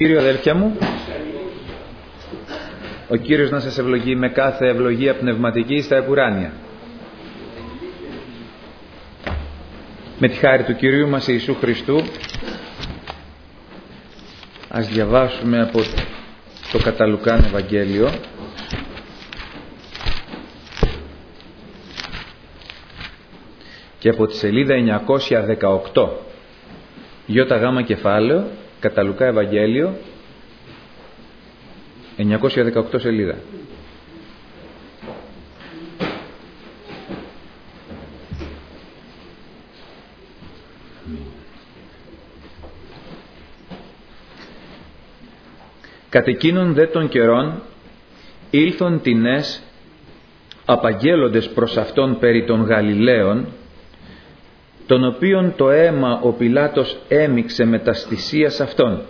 Κύριο αδέλφια μου, ο Κύριος να σας ευλογεί με κάθε ευλογία πνευματική στα επουράνια. Με τη χάρη του Κυρίου μας Ιησού Χριστού, ας διαβάσουμε από το κατά Λουκάν Ευαγγέλιο, και από τη σελίδα 918, ΙΓ κεφάλαιο, κατά Λουκά Ευαγγέλιο, 918 σελίδα. Κατ' εκείνον δε των καιρών ήλθον τινές απαγγέλλοντες προς αυτόν περί των Γαλιλαίων, τον οποίον το αίμα ο Πιλάτος έμιξε με τας θυσίας αυτών.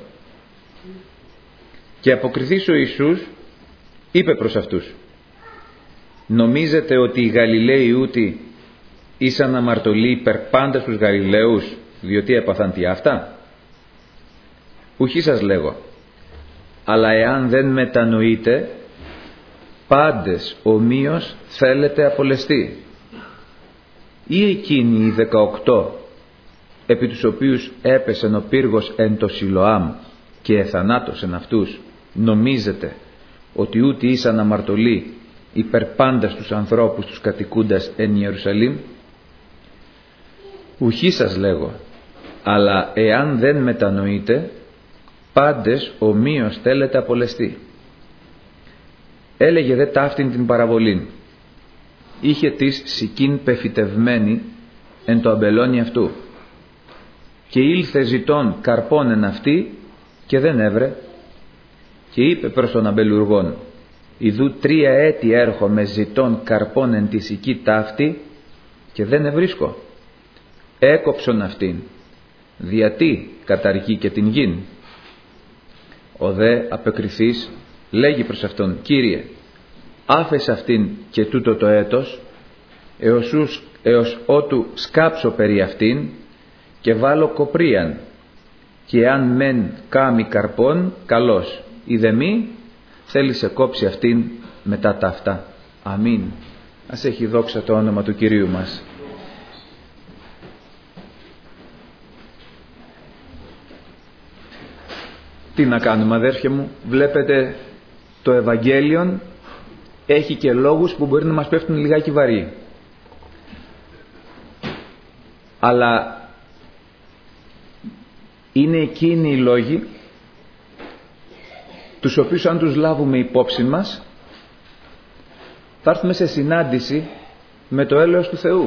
Και αποκριθείς ο Ιησούς είπε προς αυτούς: νομίζετε ότι οι Γαλιλαίοι ούτοι ήσαν αμαρτωλοί υπερ πάντα στους Γαλιλαίους, διότι έπαθαν τι αυτά? Ουχή σας λέγω, αλλά εάν δεν μετανοείτε, πάντες ομοίως θέλετε απολεστεί. Ή εκείνοι οι 18 επί τους οποίους έπεσεν ο πύργος εν το Σιλοάμ και εθανάτωσεν αυτούς, νομίζετε ότι ούτι ήσαν αμαρτωλοί υπερ πάντα στους ανθρώπους τους κατοικούντας εν Ιερουσαλήμ? Ουχή σας λέγω, αλλά εάν δεν μετανοείτε, πάντες ομοίως θέλετε απολεστεί. Έλεγε δε ταύτην την παραβολήν. Είχε της σικήν πεφυτευμένη εν το αμπελόνι αυτού, και ήλθε ζητών καρπών εν αυτή και δεν έβρε, και είπε προς τον αμπελουργόν: ιδού 3 έτη έρχομαι ζητών καρπών εν τη σική ταύτη και δεν ευρίσκω. Έκοψον αυτήν, διατί καταργεί και την γην? Ο δε απεκριθής λέγει προς αυτόν: Κύριε, άφες αυτήν και τούτο το έτος, έως ότου σκάψω περί αυτήν και βάλω κοπρίαν, και αν μεν κάμει καρπών, καλώς, ή δε μη, θέλει σε κόψει αυτήν μετά τα αυτά. Αμήν. Ας έχει δόξα το όνομα του Κυρίου μας. Τι να κάνουμε, αδέρφια μου? Βλέπετε, το Ευαγγέλιον έχει και λόγους που μπορεί να μας πέφτουν λιγάκι βαρύ, αλλά είναι εκείνοι οι λόγοι τους οποίους αν τους λάβουμε υπόψη μας, θα έρθουμε σε συνάντηση με το έλεος του Θεού.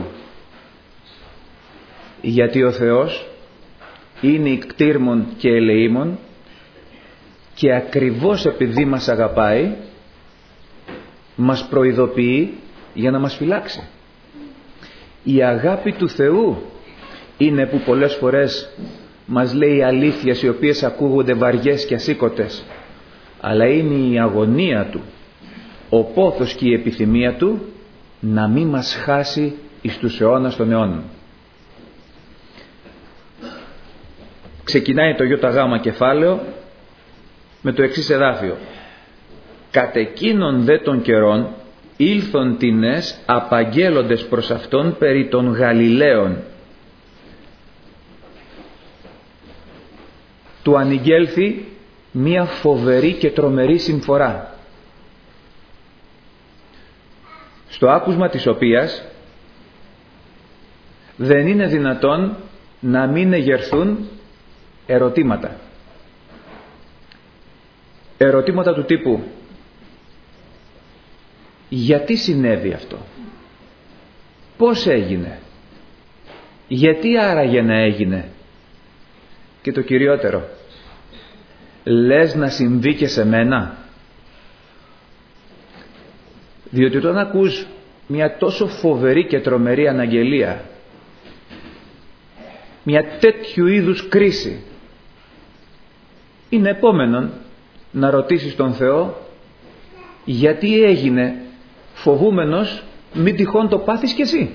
Γιατί ο Θεός είναι ικτήρμον και ελεήμον, και ακριβώς επειδή μας αγαπάει, μας προειδοποιεί για να μας φυλάξει. Η αγάπη του Θεού είναι που πολλές φορές μας λέει αλήθειες οι οποίες ακούγονται βαριές και ασήκωτες, αλλά είναι η αγωνία Του, ο πόθος και η επιθυμία Του να μην μας χάσει εις τους αιώνας των αιώνων. Ξεκινάει το ΙΓ κεφάλαιο με το εξής εδάφιο: κατ' εκείνον δε των καιρών ήλθον τινές απαγγέλλοντες προς αυτόν περί των Γαλιλαίων. Του ανηγγέλθη μία φοβερή και τρομερή συμφορά, στο άκουσμα της οποίας δεν είναι δυνατόν να μην εγερθούν ερωτήματα. Ερωτήματα του τύπου: γιατί συνέβη αυτό? Πώς έγινε? Γιατί άραγε να έγινε? Και το κυριότερο, λες να συμβεί και σε μένα? Διότι όταν ακούς μια τόσο φοβερή και τρομερή αναγγελία, μια τέτοιου είδους κρίση, είναι επόμενον να ρωτήσεις τον Θεό γιατί έγινε, φοβούμενος μην τυχόν το πάθεις κι εσύ.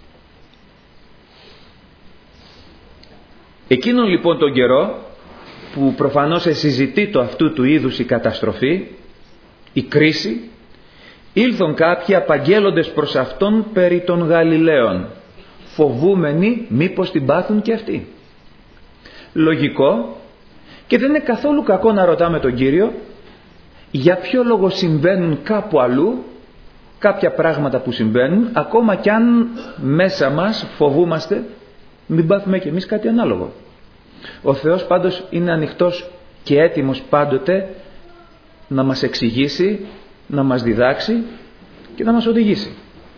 Εκείνον λοιπόν τον καιρό που προφανώς συζητεί το αυτού του είδους η καταστροφή, η κρίση, ήλθον κάποιοι απαγγέλλοντες προς αυτόν περί των Γαλιλαίων, φοβούμενοι μήπως την πάθουν και αυτοί. Λογικό, και δεν είναι καθόλου κακό να ρωτάμε τον Κύριο για ποιο λόγο συμβαίνουν κάπου αλλού κάποια πράγματα που συμβαίνουν, ακόμα κι αν μέσα μας φοβούμαστε μην πάθουμε κι εμείς κάτι ανάλογο. Ο Θεός πάντως είναι ανοιχτός και έτοιμος πάντοτε να μας εξηγήσει, να μας διδάξει και να μας οδηγήσει.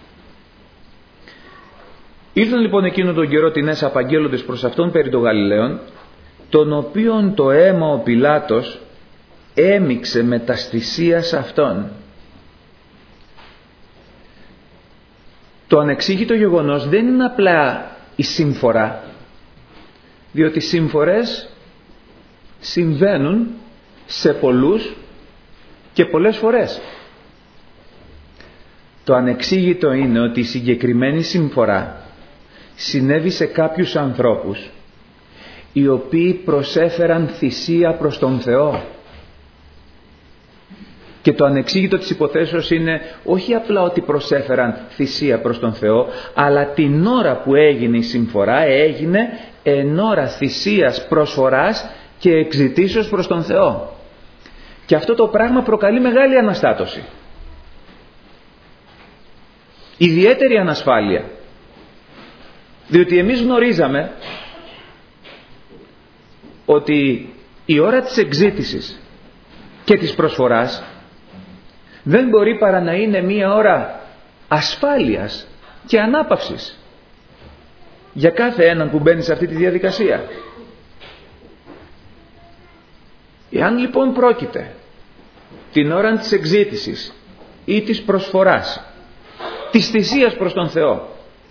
Ήρθαν λοιπόν εκείνο τον καιρό τινές απαγγέλλοντες προς αυτόν περί των Γαλιλαίων, τον οποίον το αίμα ο Πιλάτος έμιξε με τας θυσίας αυτών. Το ανεξήγητο γεγονός δεν είναι απλά η σύμφορα, διότι οι σύμφορες συμβαίνουν σε πολλούς και πολλές φορές. Το ανεξήγητο είναι ότι η συγκεκριμένη συμφορά συνέβη σε κάποιους ανθρώπους οι οποίοι προσέφεραν θυσία προς τον Θεό. Και το ανεξήγητο της υποθέσεως είναι όχι απλά ότι προσέφεραν θυσία προς τον Θεό, αλλά την ώρα που έγινε η συμφορά έγινε εν ώρα θυσίας, προσφοράς και εξητήσεως προς τον Θεό. Και αυτό το πράγμα προκαλεί μεγάλη αναστάτωση, ιδιαίτερη ανασφάλεια, διότι εμείς γνωρίζαμε ότι η ώρα της εξήτησης και της προσφοράς δεν μπορεί παρά να είναι μία ώρα ασφάλειας και ανάπαυσης για κάθε έναν που μπαίνει σε αυτή τη διαδικασία. Εάν λοιπόν πρόκειται την ώρα της εξήτησης ή της προσφοράς, της θυσίας προς τον Θεό,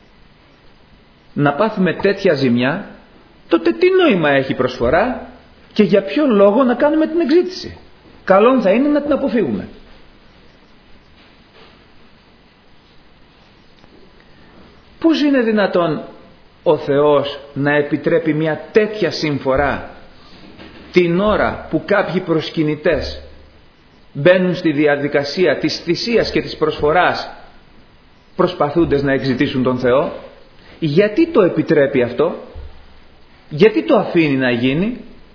να πάθουμε τέτοια ζημιά, τότε τι νόημα έχει προσφορά και για ποιο λόγο να κάνουμε την εξήτηση? Καλόν θα είναι να την αποφύγουμε. Πώς είναι δυνατόν ο Θεός να επιτρέπει μια τέτοια συμφορά την ώρα που κάποιοι προσκυνητές μπαίνουν στη διαδικασία της θυσίας και της προσφοράς, προσπαθούντες να εξητήσουν τον Θεό? Γιατί το επιτρέπει αυτό? Γιατί το αφήνει να γίνει?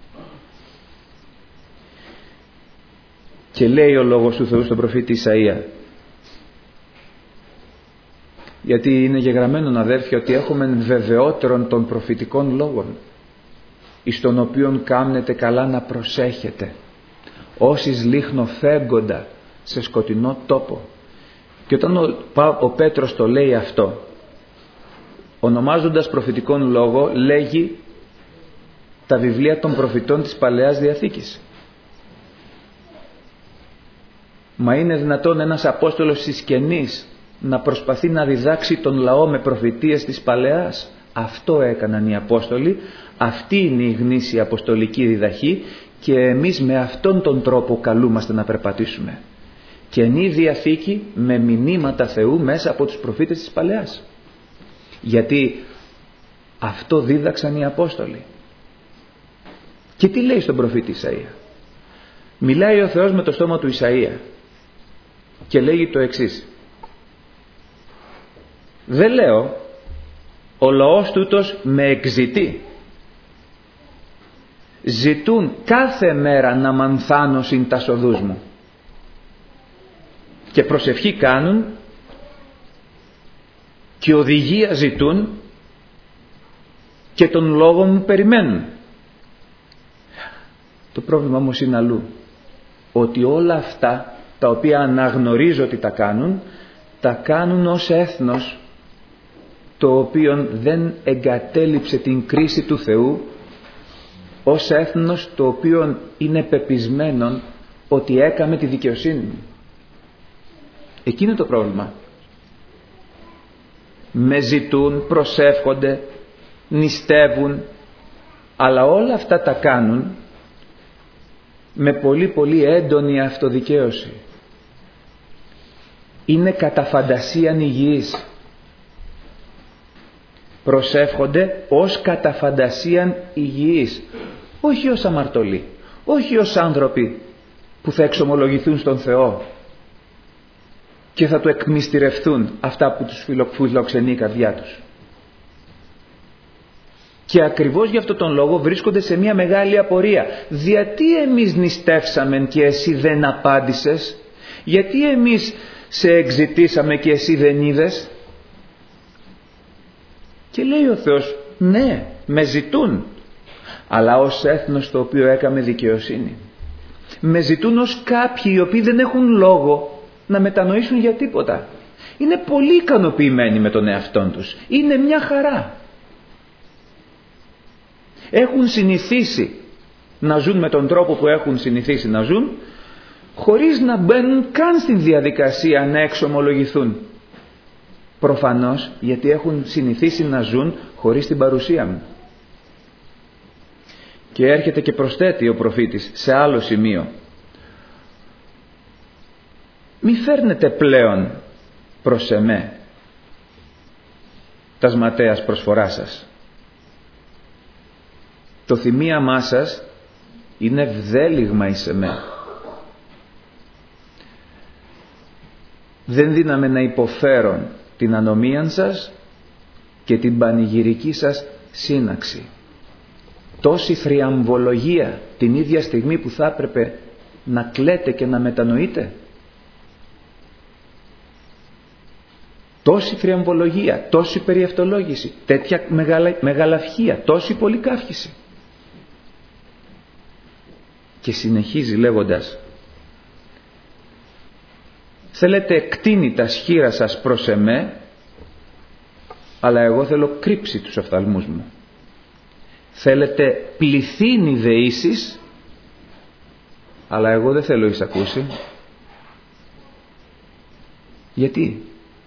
Και λέει ο λόγος του Θεού στον προφήτη Ισαΐα, γιατί είναι γεγραμμένον αδέρφια ότι έχουμε βεβαιότερον των προφητικών λόγων, εις των οποίων κάμνετε καλά να προσέχετε, όσις λίχνο φέγγοντα σε σκοτεινό τόπο. Και όταν ο Πέτρος το λέει αυτό, ονομάζοντας προφητικών λόγο, λέγει τα βιβλία των προφητών της Παλαιάς Διαθήκης. Μα είναι δυνατόν ένας Απόστολος της Καινής να προσπαθεί να διδάξει τον λαό με προφητείες της Παλαιάς? Αυτό έκαναν οι Απόστολοι, αυτή είναι η γνήσια αποστολική διδαχή, και εμείς με αυτόν τον τρόπο καλούμαστε να περπατήσουμε. Καινή Διαθήκη με μηνύματα Θεού μέσα από τους προφήτες της Παλαιάς. Γιατί αυτό δίδαξαν οι Απόστολοι. Και τι λέει στον προφήτη Ισαΐα? Μιλάει ο Θεός με το στόμα του Ισαΐα και λέγει το εξής: δεν λέω, ο λαός τούτος με εξητεί. Ζητούν κάθε μέρα να μανθάνωσιν τα οδούς μου και προσευχή κάνουν και οδηγία ζητούν και τον λόγο μου περιμένουν. Το πρόβλημα όμως είναι αλλού, ότι όλα αυτά τα οποία αναγνωρίζω ότι τα κάνουν ως έθνος το οποίο δεν εγκατέλειψε την κρίση του Θεού, ως έθνος το οποίο είναι πεπισμένο ότι έκαμε τη δικαιοσύνη. Εκεί είναι το πρόβλημα. Με ζητούν, προσεύχονται, νηστεύουν, αλλά όλα αυτά τα κάνουν με πολύ πολύ έντονη αυτοδικαίωση. Είναι κατά φαντασίαν υγιείς. Προσεύχονται ως κατά φαντασίαν υγιείς, όχι ως αμαρτωλοί, όχι ως άνθρωποι που θα εξομολογηθούν στον Θεό και θα του εκμυστηρευθούν αυτά που τους φιλοξενεί η καρδιά τους. Και ακριβώς γι' αυτόν τον λόγο βρίσκονται σε μια μεγάλη απορία. Γιατί εμείς νηστεύσαμε και εσύ δεν απάντησες? Γιατί εμείς σε εξητήσαμε και εσύ δεν είδες? Και λέει ο Θεός, ναι, με ζητούν, αλλά ως έθνος το οποίο έκαμε δικαιοσύνη. Με ζητούν ως κάποιοι οι οποίοι δεν έχουν λόγο να μετανοήσουν για τίποτα. Είναι πολύ ικανοποιημένοι με τον εαυτόν τους. Είναι μια χαρά. Έχουν συνηθίσει να ζουν με τον τρόπο που έχουν συνηθίσει να ζουν, χωρίς να μπαίνουν καν στην διαδικασία να εξομολογηθούν. Προφανώς γιατί έχουν συνηθίσει να ζουν χωρίς την παρουσία μου. Και έρχεται και προσθέτει ο προφήτης σε άλλο σημείο. Μη φέρνετε πλέον προς εμέ τας ματέας προσφοράς σας. Το θυμίαμά σας είναι βδέλιγμα εις εμέ. Δεν δύναμε να υποφέρον την ανομίαν σας και την πανηγυρική σας σύναξη. Τόση θριαμβολογία την ίδια στιγμή που θα έπρεπε να κλαίτε και να μετανοείτε. Τόση θριαμβολογία, τόση περιευτολόγηση, τέτοια μεγαλαυχία, τόση πολυκαύχηση. Και συνεχίζει λέγοντας, θέλετε κτίνη τα σχήρα σας προς εμέ, αλλά εγώ θέλω κρύψει τους οφθαλμούς μου. Θέλετε πληθύνει δεήσεις, αλλά εγώ δεν θέλω εισακούσει. Γιατί?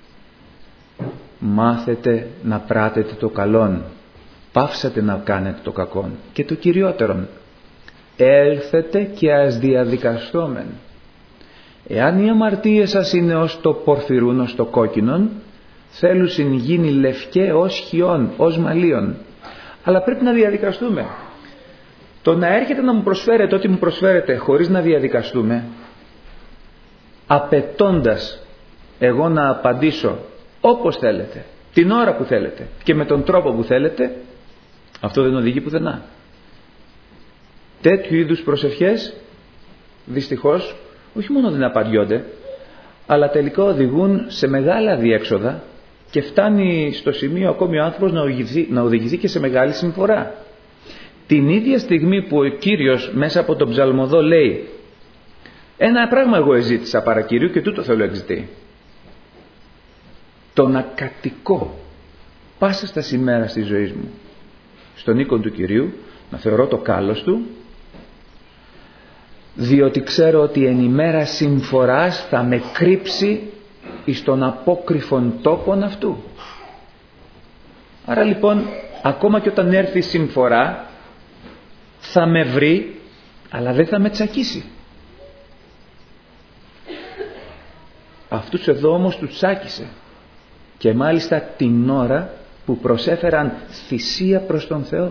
Μάθετε να πράτετε το καλόν, πάυσατε να κάνετε το κακόν. Και το κυριότερον, έλθετε και ας διαδικαστόμεν. Εάν οι αμαρτίες σας είναι ως το πορφυρούν ως το κόκκινον, θέλουσιν γίνει λευκέ ως χιόν, ως μαλλίον. Αλλά πρέπει να διαδικαστούμε. Το να έρχεται να μου προσφέρετε ό,τι μου προσφέρετε χωρίς να διαδικαστούμε, απαιτώντας εγώ να απαντήσω όπως θέλετε, την ώρα που θέλετε και με τον τρόπο που θέλετε, αυτό δεν οδηγεί πουθενά. Τέτοιου είδους προσευχές δυστυχώς όχι μόνο δεν απαντιόνται, αλλά τελικά οδηγούν σε μεγάλα διέξοδα και φτάνει στο σημείο ακόμη ο άνθρωπος να οδηγηθεί και σε μεγάλη συμφορά. Την ίδια στιγμή που ο Κύριος μέσα από τον ψαλμοδό λέει, ένα πράγμα εγώ εζήτησα παρά Κυρίου και τούτο θέλω εξητεί, το να κατοικώ πάσα στα ημέρα της ζωής μου στον οίκον του Κυρίου, να θεωρώ το κάλος του, διότι ξέρω ότι εν ημέρα συμφοράς θα με κρύψει εις τον απόκρυφον τόπον αυτού. Άρα λοιπόν ακόμα και όταν έρθει η συμφορά θα με βρει, αλλά δεν θα με τσακίσει. Αυτούς εδώ όμως τους τσάκισε, και μάλιστα την ώρα που προσέφεραν θυσία προς τον Θεό.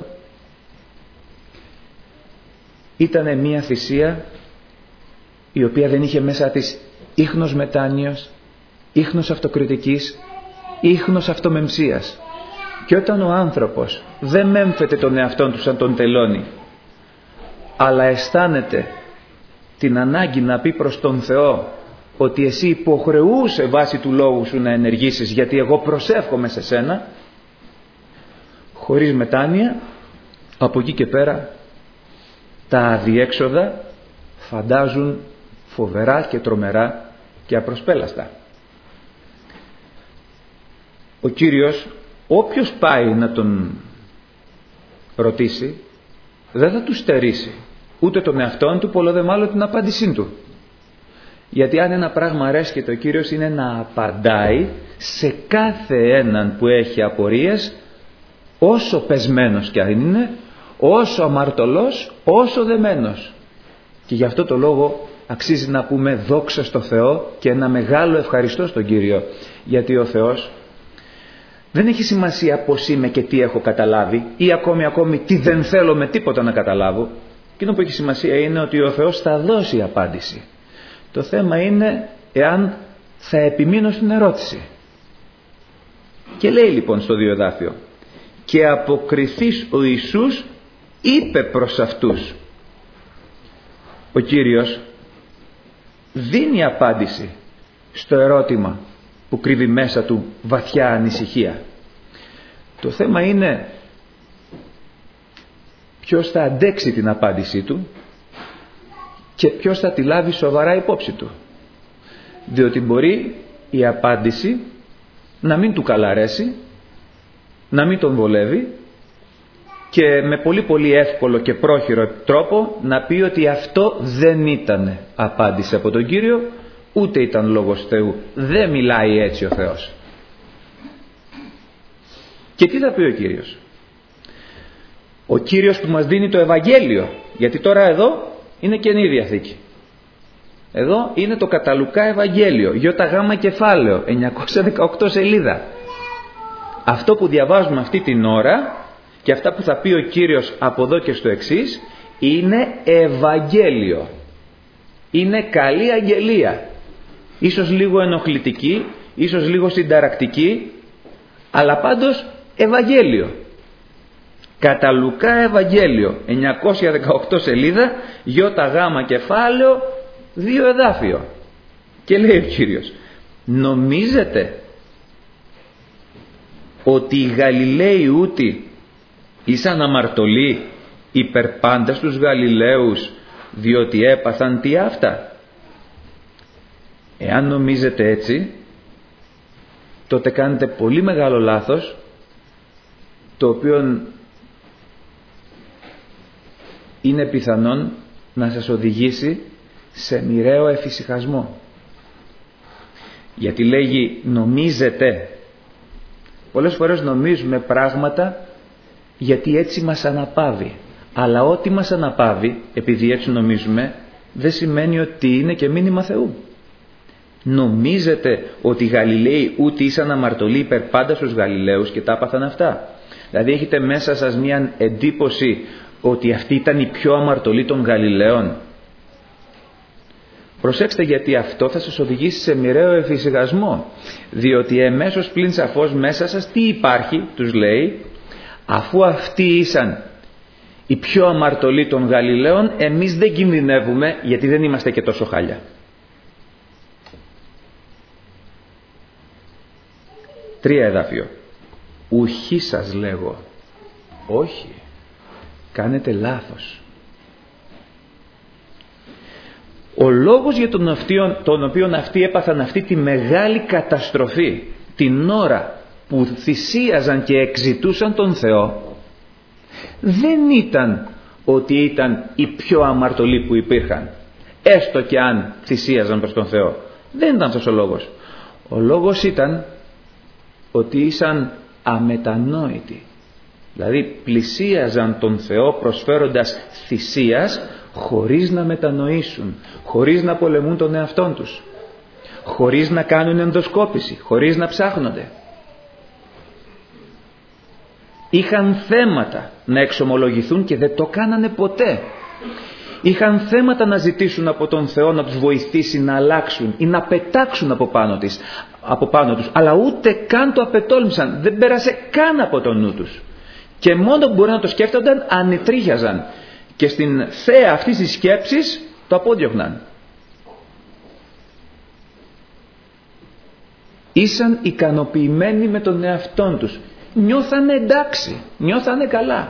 Ήτανε μία θυσία η οποία δεν είχε μέσα της ίχνος μετάνοιος, ίχνος αυτοκριτικής, ίχνος αυτομεμψίας. Και όταν ο άνθρωπος δεν μέμφεται τον εαυτόν του σαν τον τελώνει, αλλά αισθάνεται την ανάγκη να πει προς τον Θεό ότι εσύ υποχρεούσε βάσει του λόγου σου να ενεργήσεις, γιατί εγώ προσεύχομαι σε σένα, χωρίς μετάνοια, από εκεί και πέρα τα αδιέξοδα φαντάζουν φοβερά και τρομερά και απροσπέλαστα. Ο Κύριος, όποιος πάει να τον ρωτήσει, δεν θα του στερήσει ούτε τον εαυτόν του, πολλό δε μάλλον την απάντησή του. Γιατί αν ένα πράγμα αρέσκεται ο Κύριος είναι να απαντάει σε κάθε έναν που έχει απορίες, όσο πεσμένος κι αν είναι, όσο αμαρτωλός, όσο δεμένος. Και γι' αυτό το λόγο αξίζει να πούμε δόξα στο Θεό και ένα μεγάλο ευχαριστώ στον Κύριο, γιατί ο Θεός Δεν έχει σημασία πώς είμαι και τι έχω καταλάβει ή ακόμη τι δεν θέλω με τίποτα να καταλάβω. Εκείνο που έχει σημασία είναι ότι ο Θεός θα δώσει απάντηση. Το θέμα είναι εάν θα επιμείνω στην ερώτηση. Και λέει λοιπόν στο 2 εδάφιο: «Και αποκριθείς ο Ιησούς είπε προς αυτούς». Ο Κύριος δίνει απάντηση στο ερώτημα που κρύβει μέσα του βαθιά ανησυχία. Το θέμα είναι ποιος θα αντέξει την απάντησή του και ποιος θα τη λάβει σοβαρά υπόψη του. Διότι μπορεί η απάντηση να μην του καλαρέσει, να μην τον βολεύει και με πολύ εύκολο και πρόχειρο τρόπο να πει ότι αυτό δεν ήταν απάντηση από τον Κύριο, ούτε ήταν λόγος Θεού. Δεν μιλάει έτσι ο Θεός. Και τι θα πει ο Κύριος? Ο Κύριος που μας δίνει το Ευαγγέλιο, γιατί τώρα εδώ είναι Καινή Διαθήκη. Εδώ είναι το Καταλουκά Ευαγγέλιο, ΙΓ κεφάλαιο, 918 σελίδα. Αυτό που διαβάζουμε αυτή την ώρα και αυτά που θα πει ο Κύριος από εδώ και στο εξής είναι Ευαγγέλιο. Είναι καλή αγγελία. Ίσως λίγο ενοχλητική, ίσως λίγο συνταρακτική, αλλά πάντως Ευαγγέλιο. Καταλουκά Ευαγγέλιο, 918 σελίδα, ΙΓ κεφάλαιο, 2 εδάφιο. Και λέει ο Κύριος: νομίζετε ότι οι Γαλιλαίοι ούτοι ήσαν αμαρτωλοί υπερπάντα στους Γαλιλαίους, διότι έπαθαν τι αυτά? Εάν νομίζετε έτσι, τότε κάνετε πολύ μεγάλο λάθος, το οποίο είναι πιθανόν να σας οδηγήσει σε μοιραίο εφησυχασμό. Γιατί λέγει νομίζετε. Πολλές φορές νομίζουμε πράγματα γιατί έτσι μας αναπαύει. Αλλά ό,τι μας αναπαύει, επειδή έτσι νομίζουμε, δεν σημαίνει ότι είναι και μήνυμα Θεού. Νομίζετε ότι οι Γαλιλαίοι ούτε ήσαν αμαρτωλοί υπερπάντα στους Γαλιλαίους και τα έπαθαν αυτά? Δηλαδή έχετε μέσα σας μια εντύπωση ότι αυτοί ήταν οι πιο αμαρτωλοί των Γαλιλαίων? Προσέξτε, γιατί αυτό θα σας οδηγήσει σε μοιραίο εφησυχασμό. Διότι εμέσως πλην σαφώς μέσα σας τι υπάρχει, τους λέει, αφού αυτοί ήσαν οι πιο αμαρτωλοί των Γαλιλαίων, εμείς δεν κινδυνεύουμε, γιατί δεν είμαστε και τόσο χάλια. 3 εδάφιο. Ουχή σας λέγω. Όχι. Κάνετε λάθος. Ο λόγος για τον οποίο αυτοί έπαθαν αυτή τη μεγάλη καταστροφή την ώρα που θυσίαζαν και εξητούσαν τον Θεό, δεν ήταν ότι ήταν οι πιο αμαρτωλοί που υπήρχαν, έστω και αν θυσίαζαν προς τον Θεό. Δεν ήταν αυτός ο λόγος. Ο λόγος ήταν ότι ήσαν αμετανόητοι. Δηλαδή πλησίαζαν τον Θεό προσφέροντας θυσίας χωρίς να μετανοήσουν, χωρίς να πολεμούν τον εαυτόν τους, χωρίς να κάνουν ενδοσκόπηση, χωρίς να ψάχνονται. Είχαν θέματα να εξομολογηθούν και δεν το κάνανε ποτέ. Είχαν θέματα να ζητήσουν από τον Θεό να τους βοηθήσει να αλλάξουν ή να πετάξουν από πάνω τους, αλλά ούτε καν το απετόλμησαν, δεν πέρασε καν από το νου τους. Και μόνο που μπορεί να το σκέφτονταν ανετρίχιαζαν και στην θέα αυτής της σκέψης το απόδιωχναν. Ήσαν ικανοποιημένοι με τον εαυτόν τους. Νιώθανε εντάξει, νιώθανε καλά.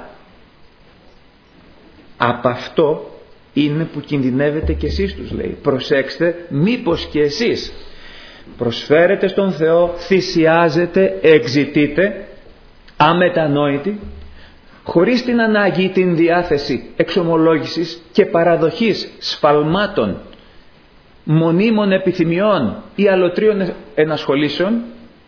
Από αυτό είναι που κινδυνεύετε κι εσείς, τους λέει. Προσέξτε, μήπως κι εσείς προσφέρετε στον Θεό, θυσιάζετε, εξητείτε, αμετανόητοι, χωρίς την ανάγκη ή την διάθεση εξομολόγησης και παραδοχής σφαλμάτων, μονίμων επιθυμιών ή αλωτρίων ενασχολήσεων,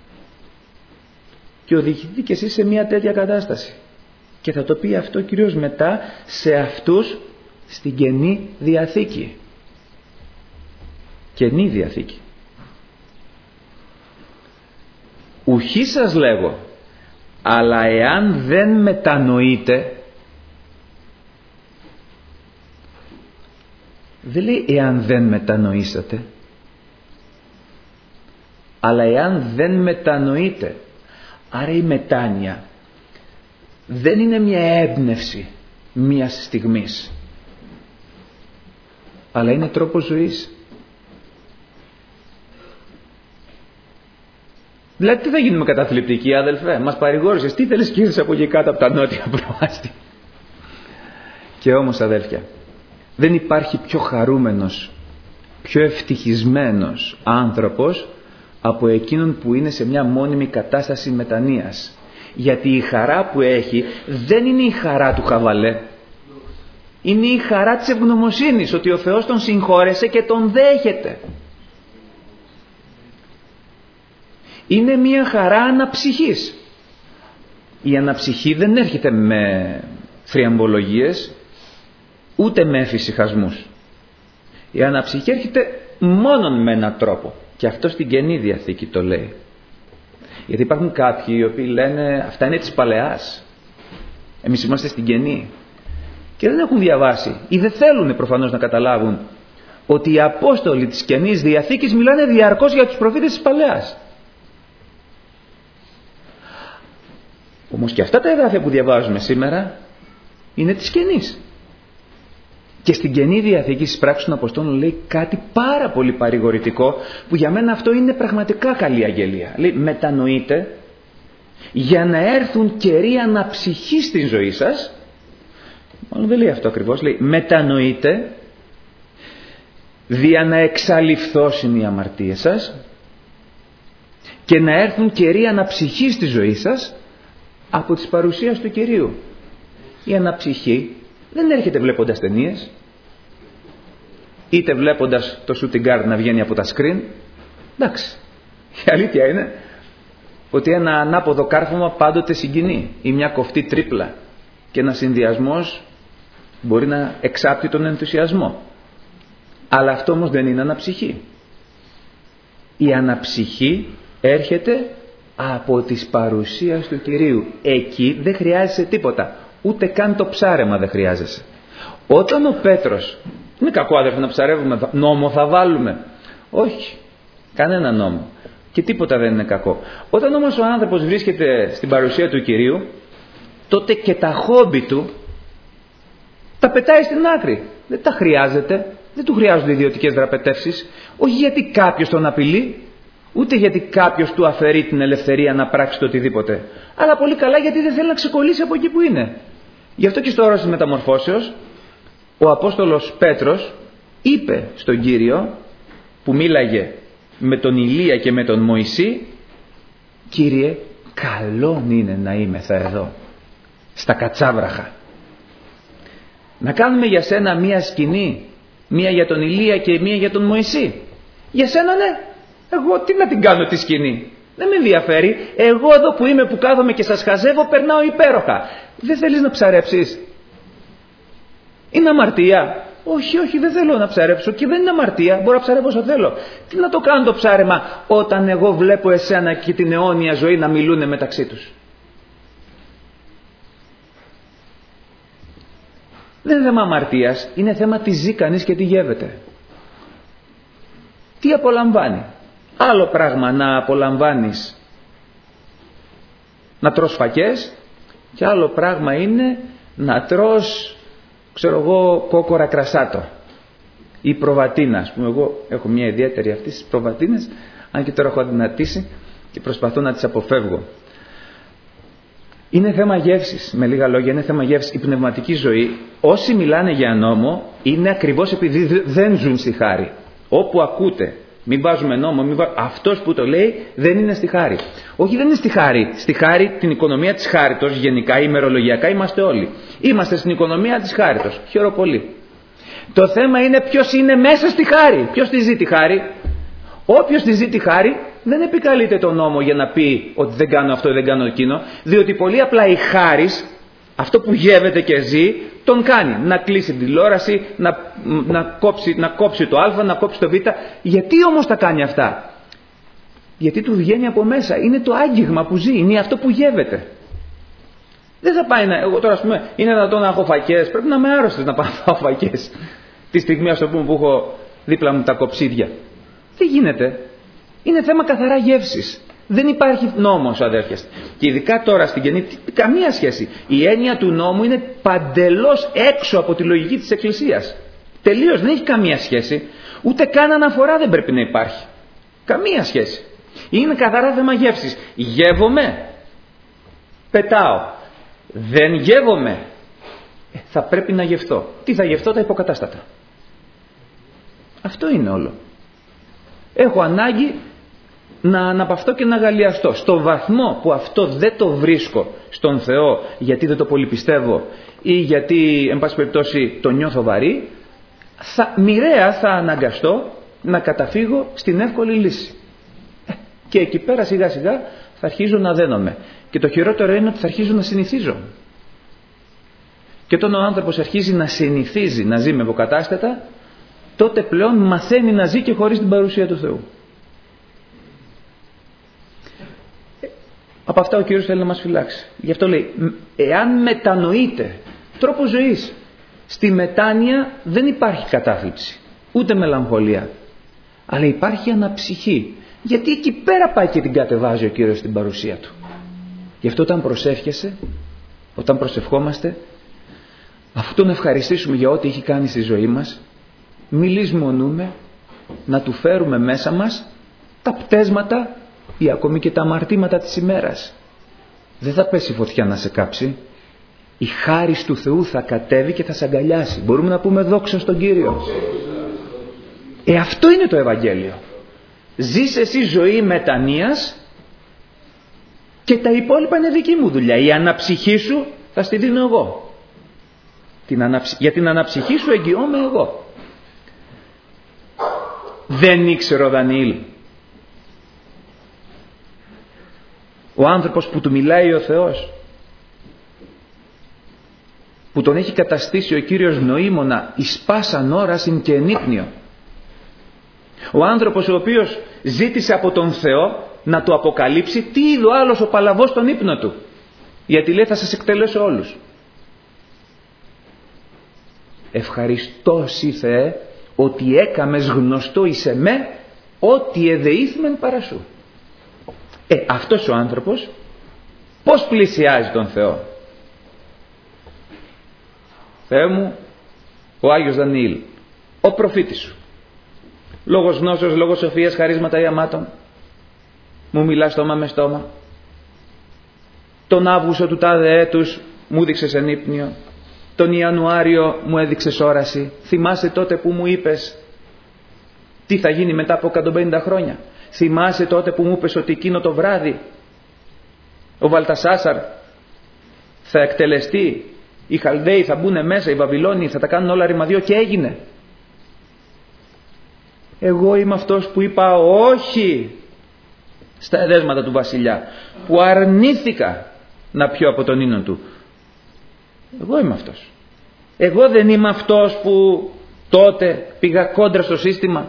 και οδηγηθεί και εσείς σε μια τέτοια κατάσταση. Και θα το πει αυτό κυρίως μετά σε αυτούς στην Καινή Διαθήκη. Καινή Διαθήκη. Ουχή σας λέγω, Αλλά εάν δεν μετανοείτε, δεν λέει εάν δεν μετανοήσατε, αλλά εάν δεν μετανοείτε. Άρα η μετάνοια δεν είναι μια έμπνευση μιας στιγμής, αλλά είναι τρόπος ζωής. Δηλαδή τι θα γίνουμε καταθλιπτικοί, αδελφέ? Μας παρηγόρησες, τι θέλεις κι ήρθες από εκεί κάτω από τα νότια προάστια? Και όμως, αδέλφια, δεν υπάρχει πιο χαρούμενος, πιο ευτυχισμένος άνθρωπος από εκείνον που είναι σε μια μόνιμη κατάσταση μετανοίας. Γιατί η χαρά που έχει δεν είναι η χαρά του χαβαλέ. Είναι η χαρά της ευγνωμοσύνης, ότι ο Θεός τον συγχώρεσε και τον δέχεται. Είναι μια χαρά αναψυχής. Η αναψυχή δεν έρχεται με θριαμβολογίες, ούτε με εφησυχασμούς. Η αναψυχή έρχεται μόνον με έναν τρόπο. Και αυτό στην Καινή Διαθήκη το λέει. Γιατί υπάρχουν κάποιοι οι οποίοι λένε αυτά είναι της Παλαιάς. Εμείς είμαστε στην Καινή. Και δεν έχουν διαβάσει ή δεν θέλουν προφανώς να καταλάβουν ότι οι Απόστολοι της Καινής Διαθήκης μιλάνε διαρκώς για τους προφήτες της Παλαιάς. Όμως και αυτά τα εδάφια που διαβάζουμε σήμερα είναι της Καινής. Και στην Καινή Διαθήκη στις πράξεις των Αποστόλων λέει κάτι πάρα πολύ παρηγορητικό, που για μένα αυτό είναι πραγματικά καλή αγγελία. Λέει μετανοείτε για να έρθουν καιροί αναψυχής στην ζωή σας. Μάλλον δεν λέει αυτό ακριβώς, λέει μετανοείτε δια να εξαλειφθώσουν οι αμαρτίες σας και να έρθουν καιροί αναψυχής στη ζωή σας από τις παρουσίες του Κυρίου. Η αναψυχή δεν έρχεται βλέποντας ταινίες, είτε βλέποντας το shooting guard να βγαίνει από τα screen. Εντάξει, η αλήθεια είναι ότι ένα ανάποδο κάρφωμα πάντοτε συγκινεί, ή μια κοφτή τρίπλα, και ένας συνδυασμός μπορεί να εξάπτει τον ενθουσιασμό. Αλλά αυτό όμως δεν είναι αναψυχή. Η αναψυχή έρχεται από τις παρουσίες του Κυρίου. Εκεί δεν χρειάζεσαι τίποτα. Ούτε καν το ψάρεμα δεν χρειάζεσαι. Όταν ο Πέτρος, είναι κακό αδερφέ να ψαρεύουμε, νόμο θα βάλουμε? Όχι, κανένα νόμο. Και τίποτα δεν είναι κακό. Όταν όμως ο άνθρωπος βρίσκεται στην παρουσία του Κυρίου, τότε και τα χόμπι του τα πετάει στην άκρη. Δεν τα χρειάζεται. Δεν του χρειάζονται ιδιωτικές δραπετεύσεις. Όχι γιατί κάποιος τον απειλεί, ούτε γιατί κάποιος του αφαιρεί την ελευθερία να πράξει το οτιδήποτε, αλλά πολύ καλά γιατί δεν θέλει να ξεκολλήσει από εκεί που είναι. Γι' αυτό και στο όρος της Μεταμορφώσεως ο Απόστολος Πέτρος είπε στον Κύριο, που μίλαγε με τον Ηλία και με τον Μωυσή, Κύριε, καλόν είναι να είμεθα εδώ στα κατσάβραχα. Να κάνουμε για σένα μία σκηνή, μία για τον Ηλία και μία για τον Μωυσή. Για σένα ναι. Εγώ τι να την κάνω τη σκηνή? Δεν με ενδιαφέρει. Εγώ εδώ που είμαι, που κάθομαι και σας χαζεύω, περνάω υπέροχα. Δεν θέλεις να ψαρέψεις? Είναι αμαρτία? Όχι, όχι, δεν θέλω να ψαρέψω. Και δεν είναι αμαρτία. Μπορώ να ψαρεύω όσο θέλω. Τι να το κάνω το ψάρεμα όταν εγώ βλέπω εσένα και την αιώνια ζωή να μιλούν μεταξύ τους? Δεν είναι θέμα αμαρτίας. Είναι θέμα τι ζει κανείς και τι γεύεται. Τι απολαμβάνει? Άλλο πράγμα να απολαμβάνεις να τρως φακές, και άλλο πράγμα είναι να τρως, ξέρω εγώ, κόκορα κρασάτο ή προβατίνα. Ας πούμε, εγώ έχω μια ιδιαίτερη αυτή στις προβατίνες, αν και τώρα έχω αδυνατήσει και προσπαθώ να τις αποφεύγω. Είναι θέμα γεύσης, με λίγα λόγια, είναι θέμα γεύσης. Η πνευματική ζωή, όσοι μιλάνε για νόμο, είναι ακριβώς επειδή δεν ζουν στη χάρη. Όπου ακούτε μην βάζουμε νόμο, αυτός που το λέει δεν είναι στη χάρη. Όχι, δεν είναι στη χάρη. Στη χάρη, την οικονομία της χάριτος, γενικά ημερολογιακά είμαστε όλοι. Είμαστε στην οικονομία της χάριτος. Χαίρομαι πολύ. Το θέμα είναι ποιος είναι μέσα στη χάρη. Ποιος τη ζει τη χάρη? Όποιος τη ζει τη χάρη δεν επικαλείται τον νόμο για να πει ότι δεν κάνω αυτό, δεν κάνω εκείνο, διότι πολύ απλά η χάρις, αυτό που γεύεται και ζει, τον κάνει να κλείσει την τηλεόραση, να κόψει το α, να κόψει το β. Γιατί όμως τα κάνει αυτά? Γιατί του βγαίνει από μέσα. Είναι το άγγιγμα που ζει, είναι αυτό που γεύεται. Δεν θα πάει εγώ τώρα, ας πούμε, είναι δυνατόν να έχω φακές. Πρέπει να είμαι άρρωστος να πάω να φάω φακές. Τη στιγμή, ας το πούμε, που έχω δίπλα μου τα κοψίδια. Δεν γίνεται. Είναι θέμα καθαρά γεύσης. Δεν υπάρχει νόμος, αδέρφιες. Και ειδικά τώρα στην Καινή, καμία σχέση. Η έννοια του νόμου είναι παντελώς έξω από τη λογική της Εκκλησίας. Τελείως, δεν έχει καμία σχέση. Ούτε καν αναφορά δεν πρέπει να υπάρχει. Καμία σχέση. Είναι καθαρά θέμα γεύσης. Γεύομαι, πετάω. Δεν γεύομαι, θα πρέπει να γευτώ. Τι θα γευτώ? Τα υποκατάστατα. Αυτό είναι όλο. Έχω ανάγκη να αναπαυτώ και να αγαλιαστώ. Στο βαθμό που αυτό δεν το βρίσκω στον Θεό, γιατί δεν το πολυπιστεύω ή γιατί εν πάση περιπτώσει το νιώθω βαρύ, μοιραία θα αναγκαστώ να καταφύγω στην εύκολη λύση. Και εκεί πέρα σιγά σιγά θα αρχίζω να δένομαι. Και το χειρότερο είναι ότι θα αρχίζω να συνηθίζω. Και όταν ο άνθρωπος αρχίζει να συνηθίζει να ζει με υποκατάστατα, τότε πλέον μαθαίνει να ζει και χωρίς την παρουσία του Θεού. Από αυτά ο Κύριος θέλει να μας φυλάξει. Γι' αυτό λέει, εάν μετανοείτε τρόπο ζωής, στη μετάνοια δεν υπάρχει κατάθλιψη, ούτε μελαγχολία, αλλά υπάρχει αναψυχή. Γιατί εκεί πέρα πάει και την κατεβάζει ο Κύριος στην παρουσία του. Γι' αυτό όταν προσεύχεσαι, όταν προσευχόμαστε, αφού τον ευχαριστήσουμε για ό,τι έχει κάνει στη ζωή μας, μη λησμονούμε να του φέρουμε μέσα μας τα πτέσματα ή ακόμη και τα αμαρτήματα της ημέρας. Δεν θα πέσει φωτιά να σε κάψει. Η χάρις του Θεού θα κατέβει και θα σε αγκαλιάσει. Μπορούμε να πούμε δόξα στον Κύριο. Αυτό είναι το Ευαγγέλιο. Ζεις εσύ ζωή μετανοίας και τα υπόλοιπα είναι δική μου δουλειά. Η αναψυχή σου θα στη δίνω εγώ. Για την αναψυχή σου εγγυώμαι εγώ. Δεν ήξερε ο Δανιήλ, ο άνθρωπος που του μιλάει ο Θεός, που τον έχει καταστήσει ο Κύριος νοήμονα εις πάσαν ώρασιν και ενύπνιο, ο άνθρωπος ο οποίος ζήτησε από τον Θεό να του αποκαλύψει τι είδε ο άλλος ο παλαβός στον ύπνο του, γιατί λέει θα σας εκτελέσω όλους. Ευχαριστώ σοι Θεέ ότι έκαμες γνωστό εις εμέ ότι εδεήθημεν παρά σου. Αυτός ο άνθρωπος πώς πλησιάζει τον Θεό? Θεέ μου, ο Άγιος Δανιήλ, ο προφήτης σου, λόγος γνώσεως, λόγος σοφίας, χαρίσματα ιαμάτων, μου μιλάς στόμα με στόμα. Τον Αύγουστο του τάδε έτους μου έδειξες ενύπνιο, τον Ιανουάριο μου έδειξες όραση. Θυμάσαι τότε που μου είπες τι θα γίνει μετά από 150 χρόνια? Θυμάσαι τότε που μου είπες ότι εκείνο το βράδυ ο Βαλτασάσαρ θα εκτελεστεί, οι Χαλδαίοι θα μπουν μέσα, οι Βαβυλώνοι θα τα κάνουν όλα ρημαδιό, και έγινε? Εγώ είμαι αυτός που είπα όχι στα εδέσματα του βασιλιά, που αρνήθηκα να πιω από τον ίνο του. Εγώ είμαι αυτός. Εγώ δεν είμαι αυτός που τότε πήγα κόντρα στο σύστημα,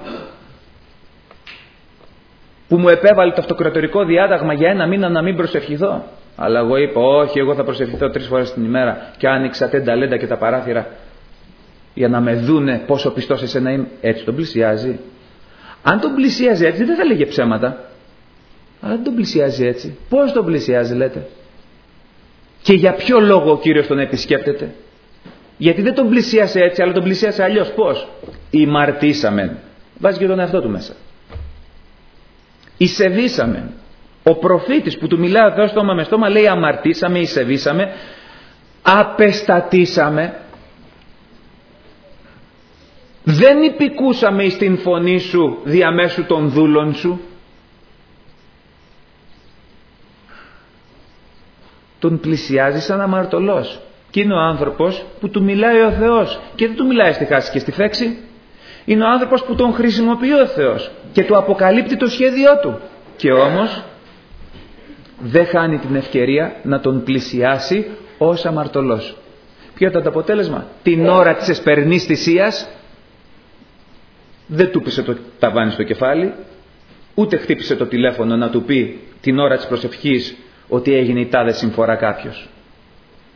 που μου επέβαλε το αυτοκρατορικό διάταγμα για 1 μήνα να μην προσευχηθώ? Αλλά εγώ είπα όχι, εγώ θα προσευχηθώ 3 φορές την ημέρα, και άνοιξα τενταλέντα και τα παράθυρα για να με δούνε πόσο πιστός εσένα είμαι. Έτσι τον πλησιάζει. Αν τον πλησιάζει έτσι δεν θα λέγε ψέματα. Αλλά δεν τον πλησιάζει έτσι. Πώς τον πλησιάζει λέτε? Και για ποιο λόγο ο Κύριος τον επισκέπτεται? Γιατί δεν τον πλησίασε έτσι, αλλά τον πλησίασε αλλιώς. Πώς? Ημαρτήσαμε. Βάζει και τον εαυτό του μέσα. Εισεβήσαμε. Ο προφήτης που του μιλάει ο Θεός στόμα με στόμα λέει αμαρτήσαμε, εισεβήσαμε, απεστατήσαμε, δεν υπηκούσαμε εις την φωνή σου διαμέσου των δούλων σου. Τον πλησιάζει σαν αμαρτωλός. Και είναι ο άνθρωπος που του μιλάει ο Θεός, και δεν του μιλάει στη χάση και στη φέξη. Είναι ο άνθρωπος που τον χρησιμοποιεί ο Θεός και του αποκαλύπτει το σχέδιό του, και όμως δεν χάνει την ευκαιρία να τον πλησιάσει ως αμαρτωλός. Ποιο ήταν το αποτέλεσμα? Την ώρα της εσπερινής θυσίας δεν του πήσε το ταβάνι στο κεφάλι, ούτε χτύπησε το τηλέφωνο να του πει την ώρα της προσευχής ότι έγινε η τάδε συμφορά κάποιος.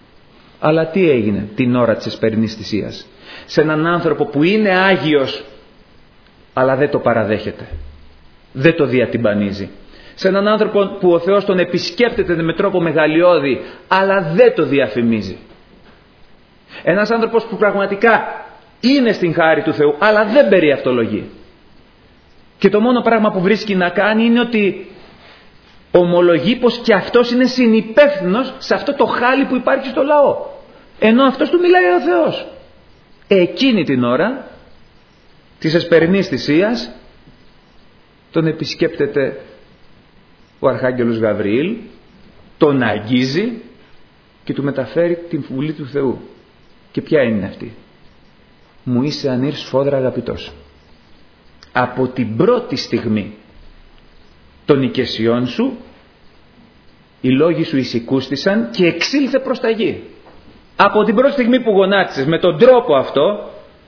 Αλλά τι έγινε την ώρα της εσπερινής θυσίας? Σε έναν άνθρωπο που είναι Άγιος αλλά δεν το παραδέχεται, δεν το διατυμπανίζει. Σε έναν άνθρωπο που ο Θεός τον επισκέπτεται με τρόπο μεγαλειώδη αλλά δεν το διαφημίζει. Ένας άνθρωπος που πραγματικά είναι στην χάρη του Θεού αλλά δεν περιαυτολογεί. Και το μόνο πράγμα που βρίσκει να κάνει είναι ότι ομολογεί πως και αυτός είναι συνυπεύθυνος σε αυτό το χάλι που υπάρχει στο λαό. Ενώ αυτός του μιλάει ο Θεός. Εκείνη την ώρα της εσπερινής θυσίας τον επισκέπτεται ο Αρχάγγελος Γαβριήλ, τον αγγίζει και του μεταφέρει την βουλή του Θεού. Και ποια είναι αυτή? Μου είσαι ανήρ σφόδρα αγαπητός. Από την πρώτη στιγμή των οικεσιών σου οι λόγοι σου εισηκούστησαν και εξήλθε προς τα γη. Από την πρώτη στιγμή που γονάτισες με τον τρόπο αυτό,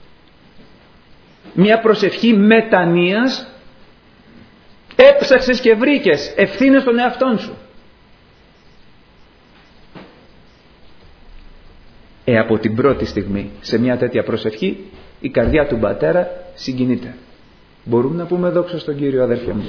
μια προσευχή μετανοίας, έψαξες και βρήκες ευθύνες στον εαυτόν σου. Από την πρώτη στιγμή σε μια τέτοια προσευχή η καρδιά του πατέρα συγκινείται. Μπορούμε να πούμε δόξα στον Κύριο, αδέρφια μου?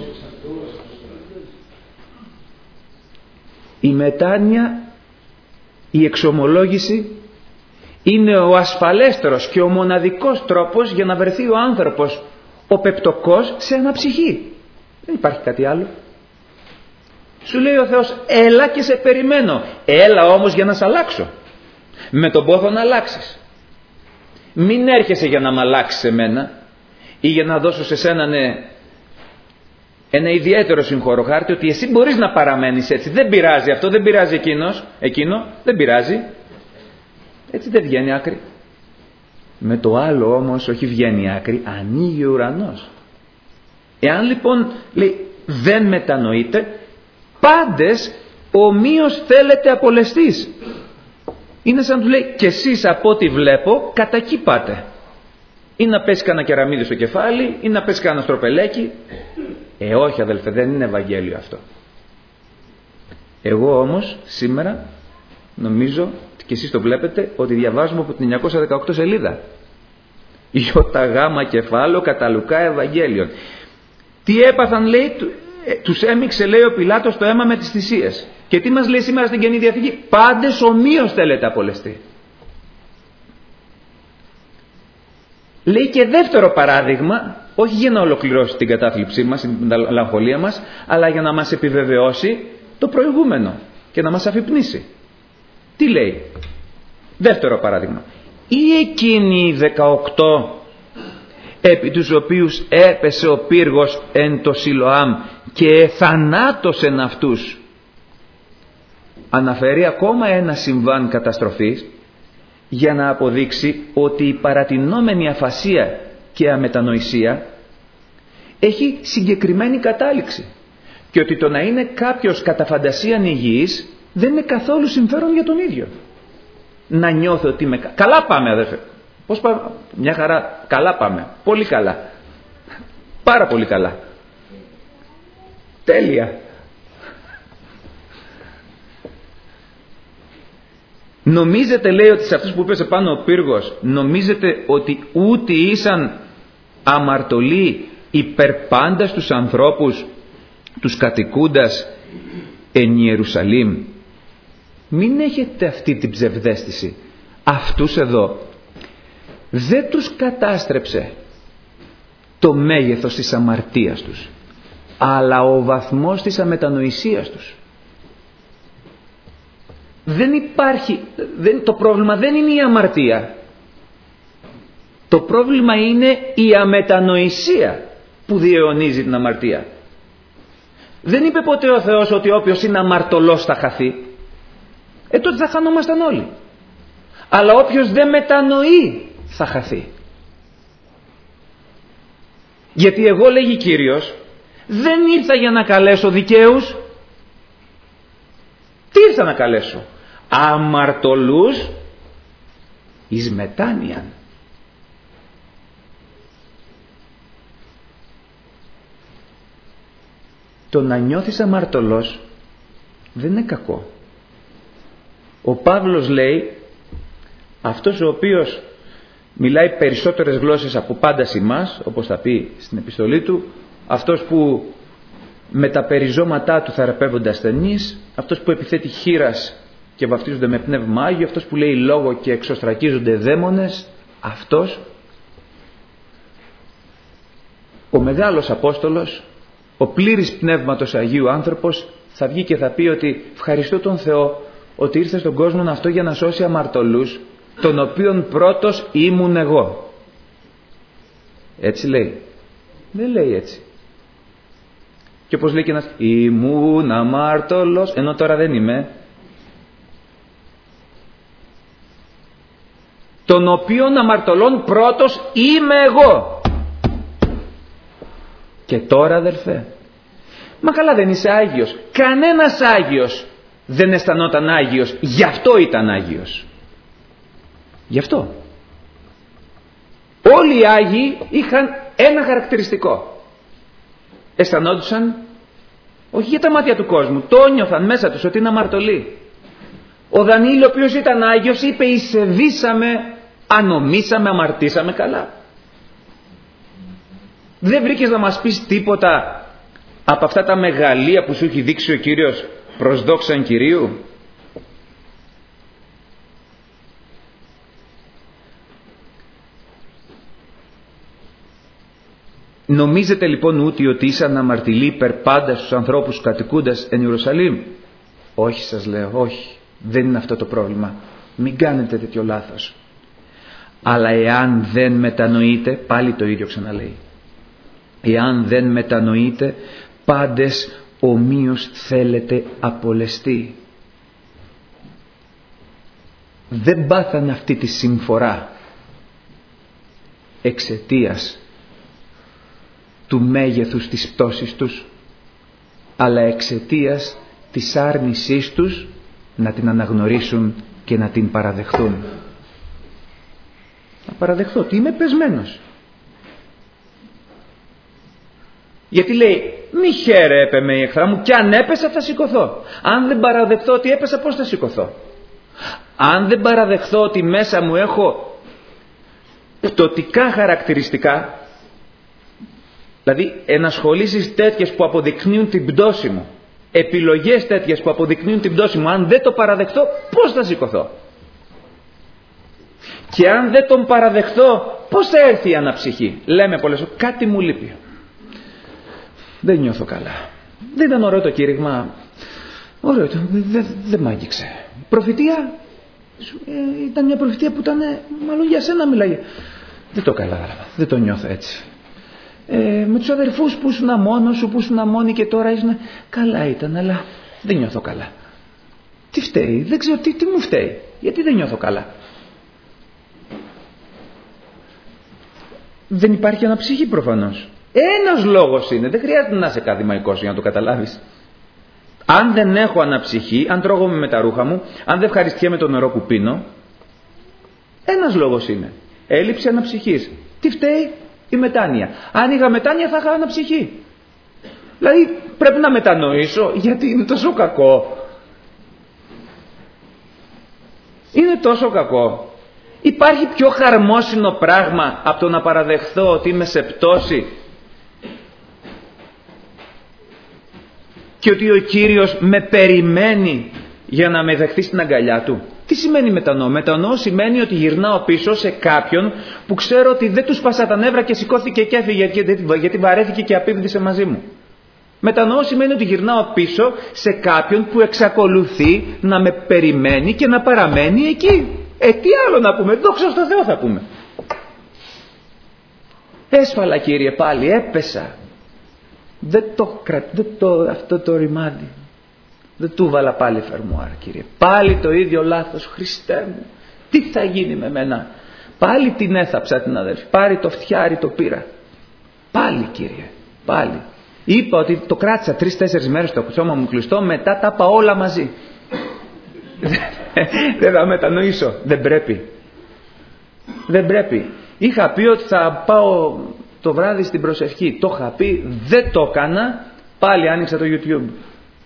Η μετάνοια, η εξομολόγηση είναι ο ασφαλέστερος και ο μοναδικός τρόπος για να βρεθεί ο άνθρωπος ο πεπτωκός σε αναψυχή. Δεν υπάρχει κάτι άλλο. Σου λέει ο Θεός, έλα και σε περιμένω. Έλα όμως για να σε αλλάξω. Με τον πόθο να αλλάξεις. Μην έρχεσαι για να μ' αλλάξεις εμένα ή για να δώσω σε σένα ένα ιδιαίτερο συγχωροχάρτη ότι εσύ μπορείς να παραμένεις έτσι. Δεν πειράζει αυτό, δεν πειράζει εκείνο, δεν πειράζει. Έτσι δεν βγαίνει άκρη. Με το άλλο όμως όχι βγαίνει άκρη, ανοίγει ο ουρανός. Εάν λοιπόν λέει δεν μετανοείτε, πάντες ομοίως θέλετε απολεστείς. Είναι σαν να του λέει και εσείς από ό,τι βλέπω κατά εκεί πάτε. Ή να πέσει κανένα κεραμίδι στο κεφάλι ή να πέσει κανένα στροπελέκι. Όχι αδελφέ, δεν είναι Ευαγγέλιο αυτό. Εγώ όμως σήμερα νομίζω και εσείς το βλέπετε ότι διαβάζουμε από την 918 σελίδα. Ιωταγάμα κεφάλαιο κατά Λουκά Ευαγγέλιον. Τι έπαθαν λέει, τους έμιξε λέει ο Πιλάτος το αίμα με τις θυσίες. Και τι μας λέει σήμερα στην Καινή Διαθήκη? Πάντες ομοίως θέλετε απολεστεί. Λέει και δεύτερο παράδειγμα, όχι για να ολοκληρώσει την κατάθλιψή μας, την μελαγχολία μας, αλλά για να μας επιβεβαιώσει το προηγούμενο και να μας αφυπνήσει. Τι λέει? Δεύτερο παράδειγμα. Ή εκείνοι οι 18 επί τους οποίους έπεσε ο πύργος εν το Σιλοάμ και θανάτωσεν αυτούς. Αναφέρει ακόμα ένα συμβάν καταστροφής για να αποδείξει ότι η παρατηνόμενη αφασία και αμετανοησία έχει συγκεκριμένη κατάληξη και ότι το να είναι κάποιος κατά φαντασίαν υγιής δεν είναι καθόλου συμφέρον για τον ίδιο. Να νιώθω ότι είμαι καλά πάμε αδερφέ. Πώς πάμε? Μια χαρά. Καλά πάμε. Πολύ καλά. Πάρα πολύ καλά. Τέλεια. Νομίζετε λέει ότι σε αυτούς που πέσε πάνω ο πύργος, νομίζετε ότι ούτε ήσαν αμαρτωλοί υπερπάντας τους ανθρώπους τους κατοικούντας εν Ιερουσαλήμ? Μην έχετε αυτή την ψευδαίσθηση. Αυτούς εδώ δεν τους κατάστρεψε το μέγεθος της αμαρτίας τους, αλλά ο βαθμός της αμετανοησίας τους. Δεν υπάρχει, το πρόβλημα δεν είναι η αμαρτία. Το πρόβλημα είναι η αμετανοησία που διαιωνίζει την αμαρτία. Δεν είπε ποτέ ο Θεός ότι όποιος είναι αμαρτωλός θα χαθεί. Τότε θα χανόμασταν όλοι. Αλλά όποιος δεν μετανοεί θα χαθεί. Γιατί εγώ, λέγει Κύριος, δεν ήρθα για να καλέσω δικαίους. Τι ήρθα να καλέσω? Αμαρτωλούς εις μετάνοιαν. Το να νιώθεις αμαρτωλός δεν είναι κακό. Ο Παύλος λέει αυτός ο οποίος μιλάει περισσότερες γλώσσες από πάντα ημάς, όπως θα πει στην επιστολή του, αυτός που με τα περιζώματά του θεραπεύονται ασθενείς, αυτός που επιθέτει χήρας και βαφτίζονται με πνεύμα Άγιο, αυτός που λέει λόγο και εξωστρακίζονται δαίμονες, αυτός ο μεγάλος Απόστολος, ο πλήρης πνεύματος Αγίου άνθρωπος, θα βγει και θα πει ότι ευχαριστώ τον Θεό ότι ήρθε στον κόσμο αυτό για να σώσει αμαρτωλούς, τον οποίον πρώτος ήμουν εγώ. Έτσι λέει? Δεν λέει έτσι. Και όπως λέει και ένας, ήμουν αμάρτωλος, ενώ τώρα δεν είμαι. Τον οποίον αμαρτωλών πρώτος είμαι εγώ. Και τώρα, αδερφέ, μα καλά, δεν είσαι Άγιος? Κανένας Άγιος δεν αισθανόταν Άγιος, γι' αυτό ήταν Άγιος. Γι' αυτό. Όλοι οι Άγιοι είχαν ένα χαρακτηριστικό. Αισθανόντουσαν, όχι για τα μάτια του κόσμου, το νιώθαν μέσα τους ότι είναι αμαρτωλοί. Ο Δανιήλ, ο οποίος ήταν Άγιος, είπε εισεβήσαμε, ανομήσαμε, αμαρτήσαμε καλά. Δεν βρήκες να μας πεις τίποτα από αυτά τα μεγαλεία που σου έχει δείξει ο Κύριος προς δόξαν Κυρίου? Νομίζετε λοιπόν ούτι ότι ήσαν αμαρτωλοί υπέρ πάντα στους ανθρώπους κατοικούντας εν Ιερουσαλήμ? Όχι, σας λέω, όχι. Δεν είναι αυτό το πρόβλημα. Μην κάνετε τέτοιο λάθος. Αλλά εάν δεν μετανοείτε, πάλι το ίδιο ξαναλέει, εάν δεν μετανοείτε, πάντες ομοίως θέλετε απολεστεί. Δεν πάθαν αυτή τη συμφορά εξαιτίας του μέγεθους της πτώσης τους, αλλά εξαιτίας της άρνησής τους να την αναγνωρίσουν και να την παραδεχθούν. Να παραδεχθώ ότι είμαι πεσμένος. Γιατί λέει, μη χαίρεπε με η εχθρά μου, και αν έπεσα θα σηκωθώ. Αν δεν παραδεχθώ ότι έπεσα, πώς θα σηκωθώ? Αν δεν παραδεχθώ ότι μέσα μου έχω πτωτικά χαρακτηριστικά, δηλαδή ενασχολήσεις τέτοιες που αποδεικνύουν την πτώση μου, επιλογές τέτοιες που αποδεικνύουν την πτώση μου, αν δεν το παραδεχθώ, πώς θα σηκωθώ? Και αν δεν τον παραδεχθώ, πώς θα έρθει η αναψυχή? Λέμε πολλές φορές, κάτι μου λείπει, δεν νιώθω καλά, δεν ήταν ωραίο το κήρυγμα, ωραίο ήταν, δεν μ' άγγιξε. Προφητεία, ήταν μια προφητεία που ήταν μάλλον για σένα μιλάει, δεν το κατάλαβα, δεν το νιώθω έτσι. Με τους αδερφούς που ήσουν μόνος σου, που ήσουν μόνοι και τώρα ήσουν, καλά ήταν, αλλά δεν νιώθω καλά. Τι φταίει? Δεν ξέρω τι μου φταίει, γιατί δεν νιώθω καλά. Δεν υπάρχει αναψυχή προφανώς. Ένας λόγος είναι, δεν χρειάζεται να είσαι ακαδημαϊκός για να το καταλάβεις. Αν δεν έχω αναψυχή, αν τρώγομαι με τα ρούχα μου, αν δεν ευχαριστιέμαι το νερό που πίνω, ένας λόγος είναι, έλλειψη αναψυχής. Τι φταίει? Η μετάνοια. Αν είχα μετάνοια θα είχα αναψυχή. Δηλαδή πρέπει να μετανοήσω γιατί είναι τόσο κακό. Είναι τόσο κακό. Υπάρχει πιο χαρμόσυνο πράγμα από το να παραδεχθώ ότι είμαι σε πτώση και ότι ο Κύριος με περιμένει για να με δεχθεί στην αγκαλιά του? Τι σημαίνει μετανοώ? Μετανοώ σημαίνει ότι γυρνάω πίσω σε κάποιον που ξέρω ότι δεν του σπάσα τα νεύρα και σηκώθηκε και έφυγε γιατί βαρέθηκε και απίβδησε μαζί μου. Μετανοώ σημαίνει ότι γυρνάω πίσω σε κάποιον που εξακολουθεί να με περιμένει και να παραμένει εκεί. Τι άλλο να πούμε? Δόξα στο Θεό θα πούμε. Έσφαλα, Κύριε, πάλι έπεσα. Αυτό το ρημάδι δεν του βάλα πάλι φερμουάρ, Κύριε. Πάλι το ίδιο λάθος, Χριστέ μου. Τι θα γίνει με μένα? Πάλι την έθαψα την αδέρφη. Πάλι το φτιάρι το πήρα. Πάλι, Κύριε. Πάλι. Είπα ότι το κράτησα 3-4 μέρες το σώμα μου κλειστό. Μετά τα είπα όλα μαζί. Δεν θα μετανοήσω. Δεν πρέπει. Δεν πρέπει. Είχα πει ότι θα πάω το βράδυ στην προσευχή. Το είχα πει. Δεν το έκανα. Πάλι άνοιξα το YouTube.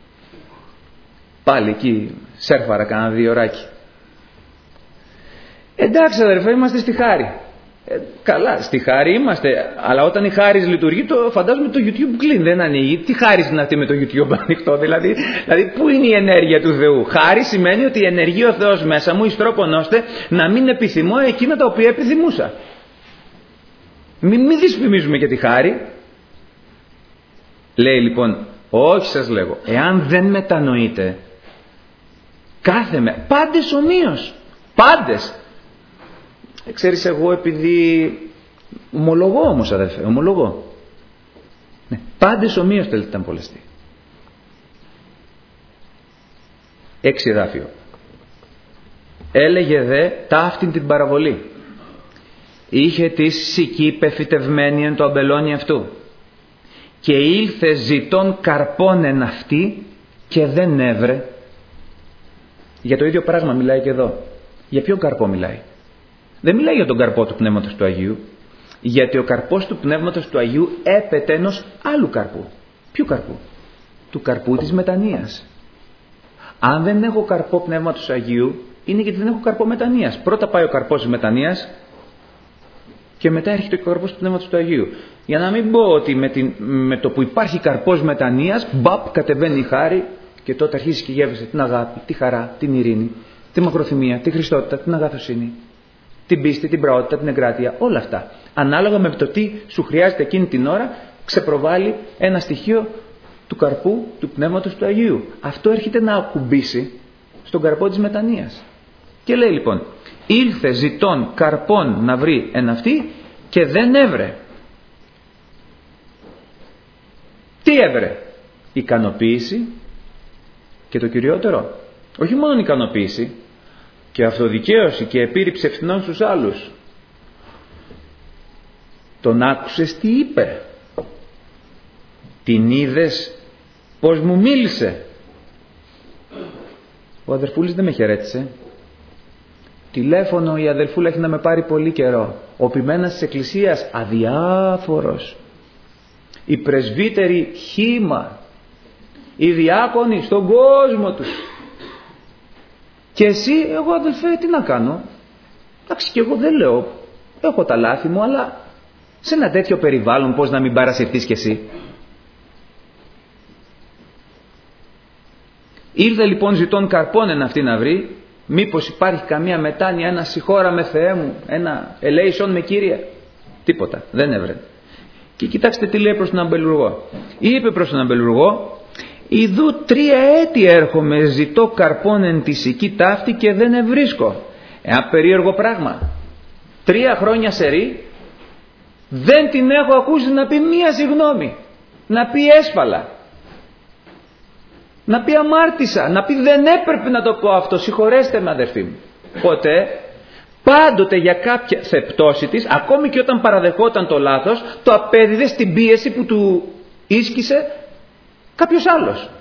Πάλι εκεί σέρφαρα κάνα 2 ωράκι. Εντάξει αδερφέ, είμαστε στη χάρη. Καλά, στη χάρη είμαστε, αλλά όταν η χάρις λειτουργεί, φαντάζομαι το YouTube κλείνει, δεν ανοίγει. Τι χάρις είναι αυτή με το YouTube ανοιχτό, δηλαδή πού είναι η ενέργεια του Θεού? Χάρη σημαίνει ότι ενεργεί ο Θεός μέσα μου εις τρόπον ώστε να μην επιθυμώ εκείνα τα οποία επιθυμούσα. Μην δυσφημίζουμε και τη χάρη. Λέει λοιπόν, όχι σας λέγω, εάν δεν μετανοείτε, πάντες ομοίως, πάντες. Ξέρεις, εγώ επειδή ομολογώ όμως αδερφέ, ομολογώ. Ναι, πάντες ομοίως θέλετε να πολλαστεί. 6 εδάφιο. Έλεγε δε ταύτην την παραβολή. Είχε τη σική πεφυτευμένη εν το αμπελώνι αυτού. Και ήλθε ζητών καρπών εν αυτή και δεν έβρε. Για το ίδιο πράγμα μιλάει και εδώ. Για ποιο καρπό μιλάει? Δεν μιλάει για τον καρπό του Πνεύματος του Αγίου, γιατί ο καρπός του Πνεύματος του Αγίου έπεται ενός άλλου καρπού. Ποιου καρπού? Του καρπού της μετανοίας. Αν δεν έχω καρπό Πνεύματος του Αγίου, είναι γιατί δεν έχω καρπό μετανοίας. Πρώτα πάει ο καρπός της μετανοίας και μετά έρχεται ο καρπός του Πνεύματος του Αγίου. Για να μην πω ότι με το που υπάρχει καρπός μετανοίας, μπαπ, κατεβαίνει η χάρη και τότε αρχίζει και γεύεσαι την αγάπη, τη χαρά, την ειρήνη, τη μακροθυμία, τη χριστότητα, την αγαθοσύνη, την πίστη, την πραότητα, την εγκράτεια, όλα αυτά. Ανάλογα με το τι σου χρειάζεται εκείνη την ώρα, ξεπροβάλλει ένα στοιχείο του καρπού του Πνεύματος του Αγίου. Αυτό έρχεται να ακουμπήσει στον καρπό της μετανοίας. Και λέει λοιπόν, ήλθε ζητών καρπών να βρει εν αυτή και δεν έβρε. Τι έβρε? Ικανοποίηση και το κυριότερο, όχι μόνο ικανοποίηση, και αυτοδικαίωση και επίρρηψη ευθυνών στους άλλους. Τον άκουσες τι είπε? Την είδες πως μου μίλησε? Ο αδερφούλης δεν με χαιρέτησε. Τηλέφωνο η αδερφούλα έχει να με πάρει πολύ καιρό. Ο ποιμένας της εκκλησίας αδιάφορος. Οι πρεσβύτεροι χύμα. Οι διάκονοι στον κόσμο τους. Και εσύ, εγώ αδελφέ, τι να κάνω? Εντάξει, και εγώ δεν λέω, έχω τα λάθη μου, αλλά σε ένα τέτοιο περιβάλλον πώς να μην παρασυρθείς κι εσύ? Ήρθε λοιπόν ζητών καρπών εν αυτή να βρει. Μήπως υπάρχει καμία μετάνοια, ένα συγχώραμε Θεέ μου, ένα ελέησον με Κύριε? Τίποτα, δεν έβρε. Και κοιτάξτε τι λέει προς τον αμπελουργό. Είπε προς τον αμπελουργό, ιδού 3 έτη έρχομαι, ζητώ καρπών εν τη σική ταύτη και δεν ευρίσκω. Ένα περίεργο πράγμα. 3 χρόνια σερί δεν την έχω ακούσει να πει μία συγγνώμη, να πει έσφαλα, να πει αμάρτησα, να πει δεν έπρεπε να το πω αυτό, συγχωρέστε με αδερφοί μου. Ποτέ, πάντοτε για κάποια σε πτώση της, ακόμη και όταν παραδεχόταν το λάθος, το απέδιδε στην πίεση που του ίσκησε κάποιος άλλος.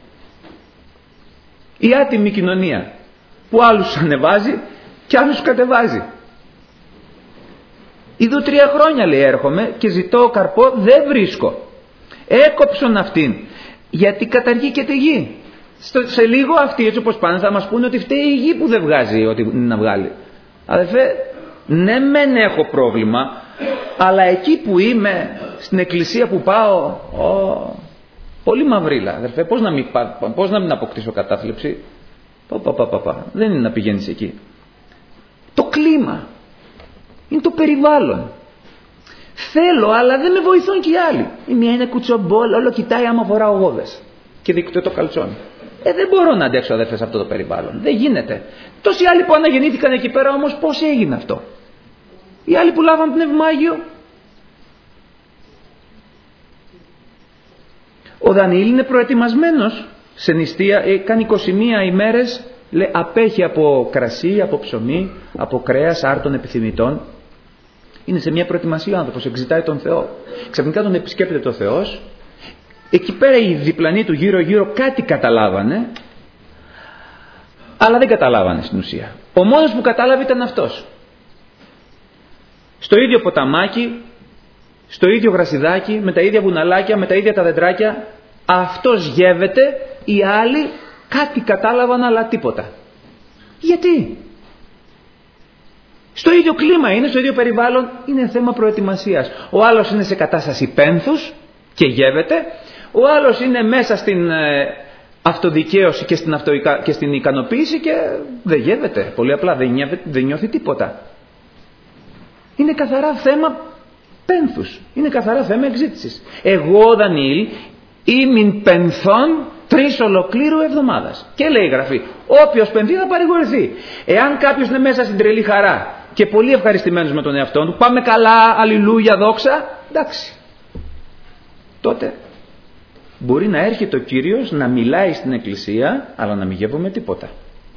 Η άτιμη κοινωνία που άλλους ανεβάζει και άλλους κατεβάζει. Είδω 3 χρόνια λέει έρχομαι και ζητώ καρπό, δεν βρίσκω. Έκοψον αυτήν, γιατί καταργεί και τη γη. Σε λίγο αυτοί έτσι όπως πάνε θα μας πούνε ότι φταίει η γη που δεν βγάζει ό,τι είναι να βγάλει. Αδερφέ, ναι μεν έχω πρόβλημα, αλλά εκεί που είμαι, στην εκκλησία που πάω, πολύ μαυρίλα αδερφέ, πώς να μην αποκτήσω κατάθλιψη? Δεν είναι να πηγαίνεις εκεί. Το κλίμα είναι το περιβάλλον. Θέλω, αλλά δεν με βοηθούν και οι άλλοι. Η μία είναι κουτσομπόλ, όλο κοιτάει άμα φοράω γόβες και δείχνει το καλτσόνι. Δεν μπορώ να αντέξω αδερφέ σε αυτό το περιβάλλον. Δεν γίνεται. Τόσοι άλλοι που αναγεννήθηκαν εκεί πέρα όμως, πώς έγινε αυτό? Οι άλλοι που λάβαν Πνεύμα Άγιο. Ο Δανιήλ είναι προετοιμασμένος σε νηστεία, κάνει 21 ημέρες, λέει, απέχει από κρασί, από ψωμί, από κρέας, άρτων επιθυμητών. Είναι σε μια προετοιμασία ο άνθρωπος, εξητάει τον Θεό. Ξαφνικά τον επισκέπτεται το Θεός. Εκεί πέρα οι διπλανοί του γύρω-γύρω κάτι καταλάβανε, αλλά δεν καταλάβανε στην ουσία. Ο μόνος που κατάλαβε ήταν αυτός. Στο ίδιο ποταμάκι, στο ίδιο γρασιδάκι, με τα ίδια βουναλάκια, με τα ίδια τα δεντράκια, αυτός γεύεται, οι άλλοι κάτι κατάλαβαν αλλά τίποτα. Γιατί? Στο ίδιο κλίμα είναι, στο ίδιο περιβάλλον, είναι θέμα προετοιμασίας. Ο άλλος είναι σε κατάσταση πένθους και γεύεται, ο άλλος είναι μέσα στην αυτοδικαίωση και στην ικανοποίηση και δεν γεύεται. Πολύ απλά δεν νιώθει τίποτα. Είναι καθαρά θέμα πένθους, είναι καθαρά θέμα εξήτησης. Εγώ, Δανιήλ, ήμην πενθών 3 ολοκλήρου εβδομάδας. Και λέει η Γραφή, όποιος πενθεί θα παρηγορηθεί. Εάν κάποιος είναι μέσα στην τρελή χαρά και πολύ ευχαριστημένος με τον εαυτό του, πάμε καλά, αλληλούια, δόξα, εντάξει. Τότε μπορεί να έρχεται ο Κύριος να μιλάει στην εκκλησία, αλλά να μην γεύομαι τίποτα.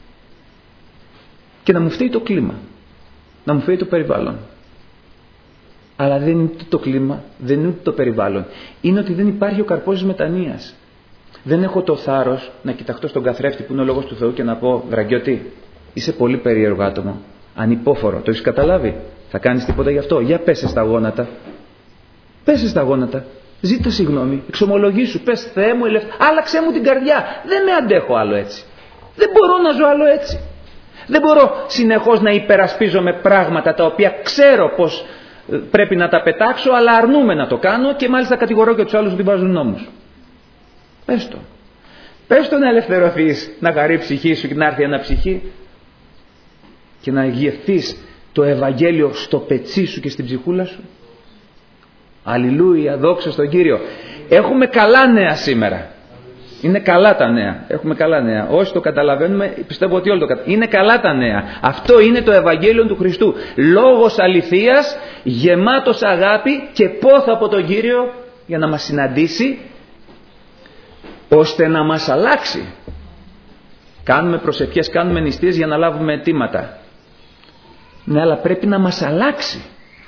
Και να μου φταίει το κλίμα, να μου φταίει το περιβάλλον. Αλλά δεν είναι το κλίμα, δεν είναι το περιβάλλον. Είναι ότι δεν υπάρχει ο καρπός της μετανοίας. Δεν έχω το θάρρος να κοιταχτώ στον καθρέφτη που είναι ο Λόγος του Θεού και να πω, Βραγκιώτη, είσαι πολύ περίεργο άτομο, ανυπόφορο, το έχεις καταλάβει, θα κάνεις τίποτα γι' αυτό? Για πέσε στα γόνατα. Πέσε στα γόνατα. Ζήτα συγγνώμη, εξομολογήσου, πες Θεέ μου, άλλαξέ μου την καρδιά. Δεν με αντέχω άλλο έτσι. Δεν μπορώ να ζω άλλο έτσι. Δεν μπορώ συνεχώς να υπερασπίζομαι πράγματα τα οποία ξέρω πως πρέπει να τα πετάξω, αλλά αρνούμαι να το κάνω και μάλιστα κατηγορώ και τους άλλους ότι βάζουν νόμους. Πες το. Πες το να ελευθερωθείς, να χαρεί η ψυχή σου και να έρθει ένα ψυχή και να γευθείς το Ευαγγέλιο στο πετσί σου και στην ψυχούλα σου. Αλληλούια, δόξα στον Κύριο. Έχουμε καλά νέα σήμερα. Είναι καλά τα νέα. Έχουμε καλά νέα. Όσοι το καταλαβαίνουμε, πιστεύω ότι όλοι το καταλαβαίνουμε. Είναι καλά τα νέα. Αυτό είναι το Ευαγγέλιο του Χριστού. Λόγος αληθείας, γεμάτος αγάπη και πόθο από τον Κύριο για να μας συναντήσει, ώστε να μας αλλάξει. Κάνουμε προσευχές, κάνουμε νηστείες για να λάβουμε αιτήματα. Ναι, αλλά πρέπει να μας αλλάξει.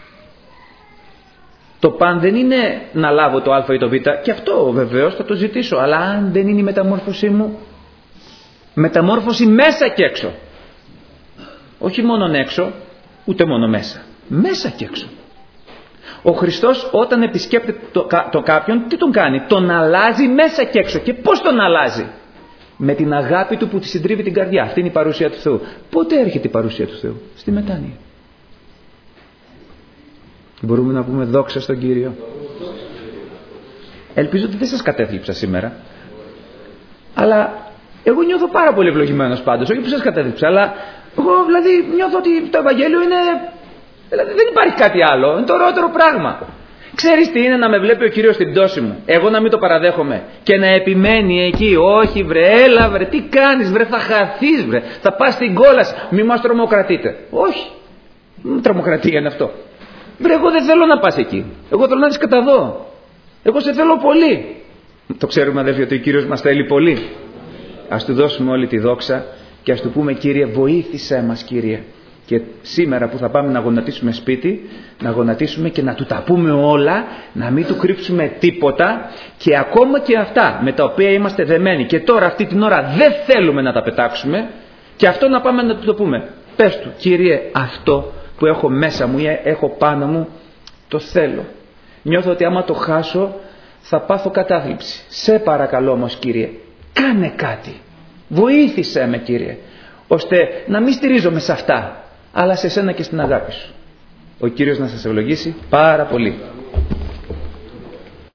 Το παν δεν είναι να λάβω το α ή το β, και αυτό βεβαίως θα το ζητήσω, αλλά αν δεν είναι η μεταμόρφωσή μου, μεταμόρφωση μέσα και έξω. Όχι μόνο έξω, ούτε μόνο μέσα. Μέσα και έξω. Ο Χριστός όταν επισκέπτεται το κάποιον, τι τον κάνει? Τον αλλάζει μέσα και έξω. Και πώς τον αλλάζει? Με την αγάπη του που τη συντρίβει την καρδιά. Αυτή είναι η παρουσία του Θεού. Πότε έρχεται η παρουσία του Θεού? Στη μετάνοια. Μπορούμε να πούμε δόξα στον Κύριο. Ελπίζω ότι δεν σας κατέθλιψα σήμερα. Αλλά εγώ νιώθω πάρα πολύ ευλογημένος πάντως. Όχι που σας κατέθλιψα, αλλά εγώ δηλαδή νιώθω ότι το Ευαγγέλιο είναι... Δηλαδή δεν υπάρχει κάτι άλλο. Είναι το ωραιότερο πράγμα. Ξέρεις τι είναι να με βλέπει ο Κύριος στην πτώση μου, εγώ να μην το παραδέχομαι και να επιμένει εκεί? Όχι βρε, έλα βρε, τι κάνεις βρε, θα χαθείς βρε, θα πας στην κόλαση, μη μας τρομοκρατείτε. Όχι, τρομοκρατία είναι αυτό. Βρε, εγώ δεν θέλω να πας εκεί. Εγώ θέλω να δεις κατά εδώ. Εγώ σε θέλω πολύ. Το ξέρουμε αδέλφοι ότι ο Κύριος μας θέλει πολύ. Ας του δώσουμε όλη τη δόξα και ας του πούμε, Κύριε, βοήθησέ μας, Κύριε. Και σήμερα που θα πάμε να γονατίσουμε σπίτι, να γονατίσουμε και να του τα πούμε όλα, να μην του κρύψουμε τίποτα, και ακόμα και αυτά με τα οποία είμαστε δεμένοι και τώρα αυτή την ώρα δεν θέλουμε να τα πετάξουμε, και αυτό να πάμε να του το πούμε. Πες του, Κύριε, αυτό που έχω μέσα μου ή έχω πάνω μου, το θέλω. Νιώθω ότι άμα το χάσω θα πάθω κατάθλιψη. Σε παρακαλώ όμως, Κύριε, κάνε κάτι. Βοήθησέ με, Κύριε, ώστε να μην στηρίζομαι σε αυτά, αλλά σε σένα και στην αγάπη σου. Ο Κύριος να σας ευλογήσει πάρα πολύ.